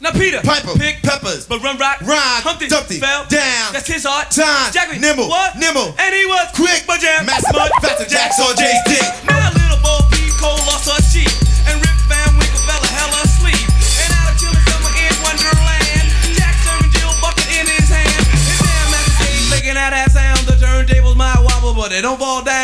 Now Peter, Piper, pick peppers, but run rock, rhyme, Humpty, Dumpty, fell down, that's his art. time, Jackie, nimble, what? nimble, And he was quick, but jam, master, mud, faster, Jack saw Jay's dick. Now little Bo Peep Cole lost her sheep, and Rip Van Winkle fell a hell of asleep. And out of chilling summer in Wonderland, Jack serving Jill bucket in his hand. His damn master Jay making that sound. The turntables might wobble, but they don't fall down.